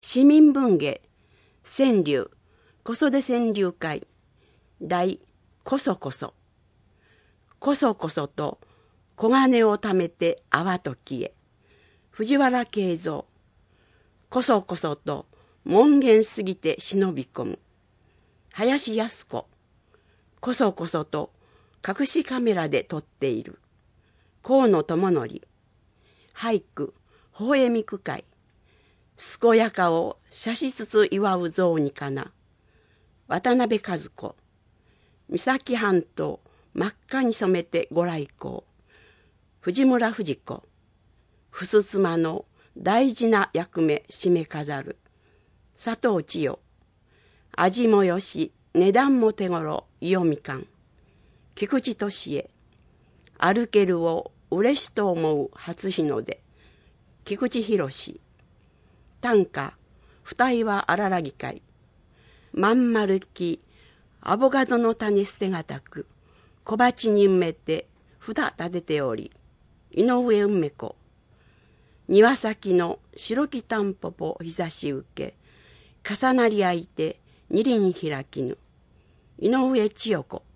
市民文芸川柳子育て川柳会題こそこそ。こそこそと小金をためて泡と消え。藤原慶三。こそこそと門限過ぎて忍び込む。林靖子。こそこそと隠しカメラで撮っている。河野智則。俳句微笑み句会。健やかを写しつつ祝う雑煮かな。渡辺和子。三崎半島真っ赤に染めてご来光。藤村藤子。ふす妻の大事な役目締め飾る。佐藤千代。味もよし値段も手頃伊予みかん。菊池俊恵。歩けるを嬉しと思う初日の出。菊池博。短歌二岩荒らぎ会。まんまるきアボカドの種捨てがたく小鉢に埋めて札立てており井上梅子。庭先の白きたんぽぽ日差し受け重なり合いて二輪開きぬ井上千代子。